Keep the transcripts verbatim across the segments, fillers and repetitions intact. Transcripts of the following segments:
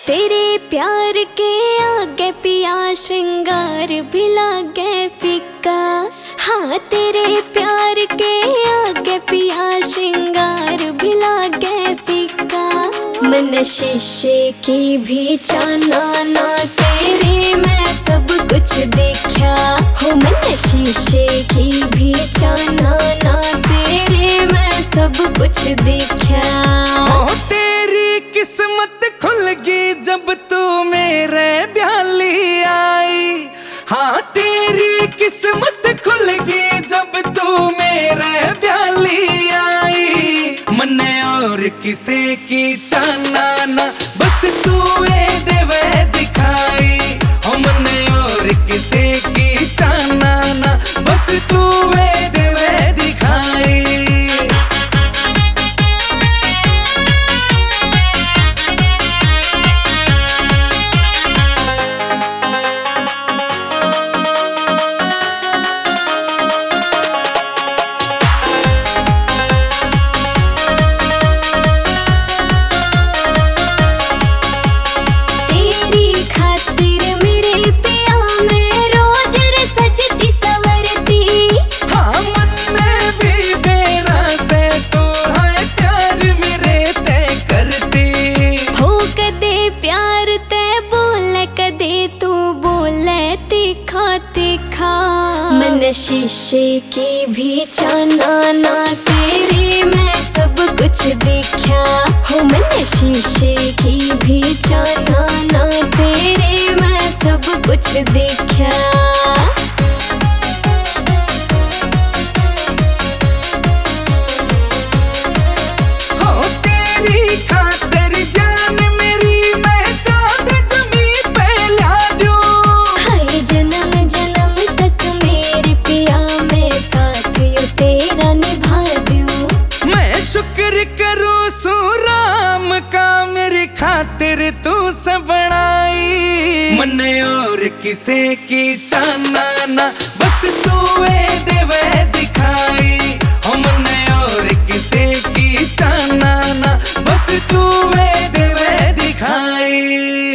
तेरे प्यार के आगे पिया श्रृंगार भी लागे फीका। हाँ तेरे प्यार के आगे पिया श्रृंगार भी लागे फीका। मन शीशे की भी चाना ना तेरे मैं सब कुछ देखा। हो मन शीशे की भी चाना ना तेरे मैं सब कुछ देखा। हो तेरी किस्मत खुलगी जब तू मेरे ब्याली आई। हाँ तेरी किस्मत खुलगी जब तू मेरे ब्याली आई। मन और किसे की चाना ना बस तू ए देवे दिखाई। हो मन और किसे की चाना ना बस तू ए देवे दिखाई। मन शीशे की भी चाना ना तेरे मैं सब कुछ देखा। हो मन शीशे की भी चाना ना तेरे मैं सब कुछ देखा। खातिर तू सबड़ाई। मन और किसे की चाना ना बस तू ए देवे दिखाई। हो मन और किसे की चाना ना बस तू ए देवे दिखाई।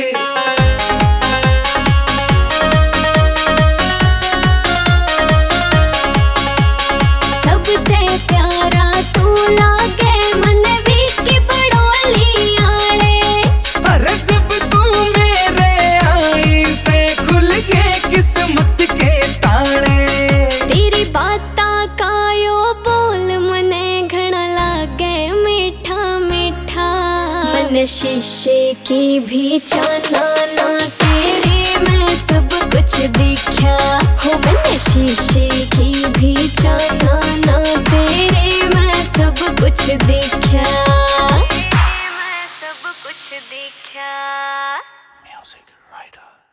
मन शीशे की भी चाना ना तेरे मैं सब कुछ देखा। हो मन शीशे की भी चाना ना तेरे मैं सब कुछ देखा। मैं सब कुछ देखा। Music writer.